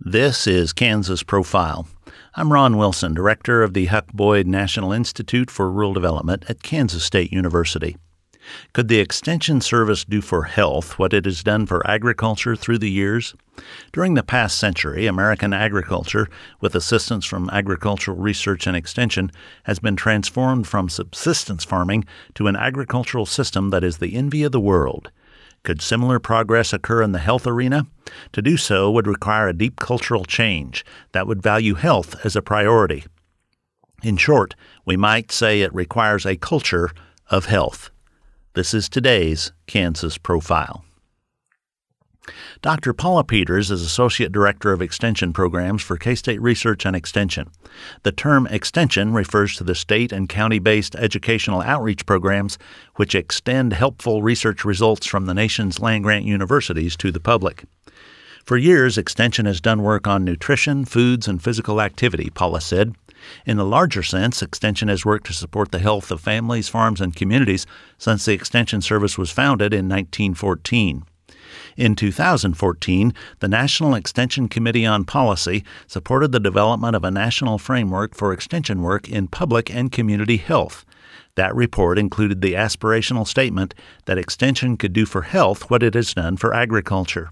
This is Kansas Profile. I'm Ron Wilson, director of the Huck Boyd National Institute for Rural Development at Kansas State University. Could the Extension Service do for health what it has done for agriculture through the years? During the past century, American agriculture, with assistance from Agricultural Research and Extension, has been transformed from subsistence farming to an agricultural system that is the envy of the world. Could similar progress occur in the health arena? To do so would require a deep cultural change that would value health as a priority. In short, we might say it requires a culture of health. This is today's Kansas Profile. Dr. Paula Peters is Associate Director of Extension Programs for K-State Research and Extension. The term extension refers to the state and county-based educational outreach programs which extend helpful research results from the nation's land-grant universities to the public. For years, Extension has done work on nutrition, foods, and physical activity, Paula said. In the larger sense, Extension has worked to support the health of families, farms, and communities since the Extension Service was founded in 1914. In 2014, the National Extension Committee on Policy supported the development of a national framework for extension work in public and community health. That report included the aspirational statement that Extension could do for health what it has done for agriculture.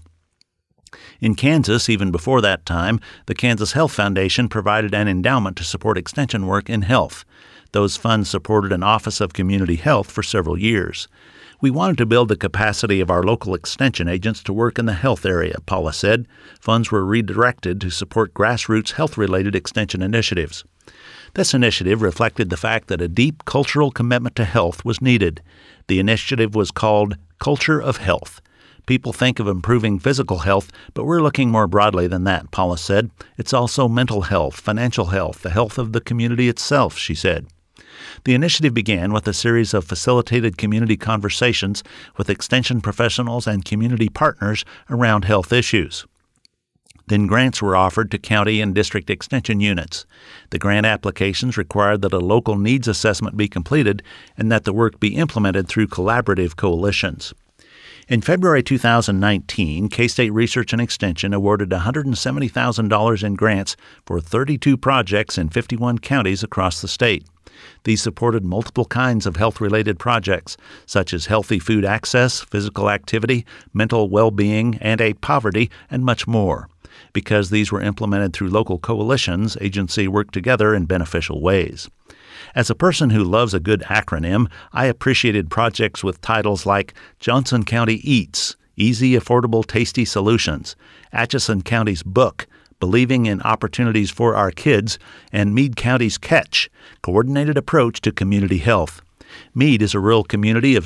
In Kansas, even before that time, the Kansas Health Foundation provided an endowment to support extension work in health. Those funds supported an Office of Community Health for several years. We wanted to build the capacity of our local extension agents to work in the health area, Paula said. Funds were redirected to support grassroots health-related extension initiatives. This initiative reflected the fact that a deep cultural commitment to health was needed. The initiative was called Culture of Health. People think of improving physical health, but we're looking more broadly than that, Paula said. It's also mental health, financial health, the health of the community itself, she said. The initiative began with a series of facilitated community conversations with extension professionals and community partners around health issues. Then grants were offered to county and district extension units. The grant applications required that a local needs assessment be completed and that the work be implemented through collaborative coalitions. In February 2019, K-State Research and Extension awarded $170,000 in grants for 32 projects in 51 counties across the state. These supported multiple kinds of health-related projects, such as healthy food access, physical activity, mental well-being, anti-poverty, and much more. Because these were implemented through local coalitions, agencies worked together in beneficial ways. As a person who loves a good acronym, I appreciated projects with titles like Johnson County Eats, Easy, Affordable, Tasty Solutions, Atchison County's Book, Believing in Opportunities for Our Kids, and Meade County's Catch, Coordinated Approach to Community Health. Meade is a rural community of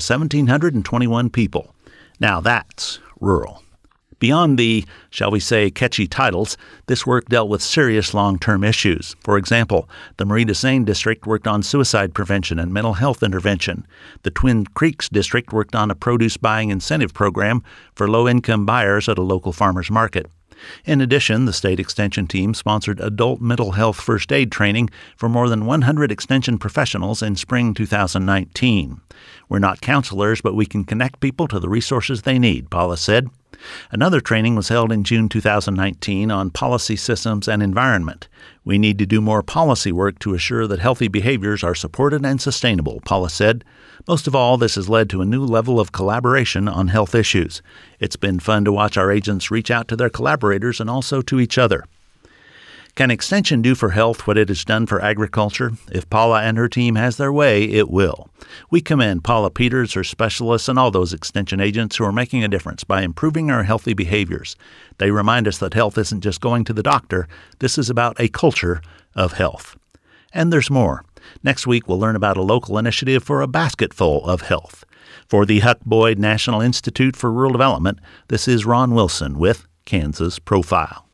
1,721 people. Now that's rural. Beyond the, shall we say, catchy titles, this work dealt with serious long-term issues. For example, the Marie de Seine District worked on suicide prevention and mental health intervention. The Twin Creeks District worked on a produce buying incentive program for low-income buyers at a local farmer's market. In addition, the state extension team sponsored adult mental health first aid training for more than 100 extension professionals in spring 2019. We're not counselors, but we can connect people to the resources they need, Paula said. Another training was held in June 2019 on policy systems and environment. We need to do more policy work to assure that healthy behaviors are supported and sustainable, Paula said. Most of all, this has led to a new level of collaboration on health issues. It's been fun to watch our agents reach out to their collaborators and also to each other. Can Extension do for health what it has done for agriculture? If Paula and her team has their way, it will. We commend Paula Peters, her specialists, and all those Extension agents who are making a difference by improving our healthy behaviors. They remind us that health isn't just going to the doctor. This is about a culture of health. And there's more. Next week, we'll learn about a local initiative for a basketful of health. For the Huck Boyd National Institute for Rural Development, this is Ron Wilson with Kansas Profile.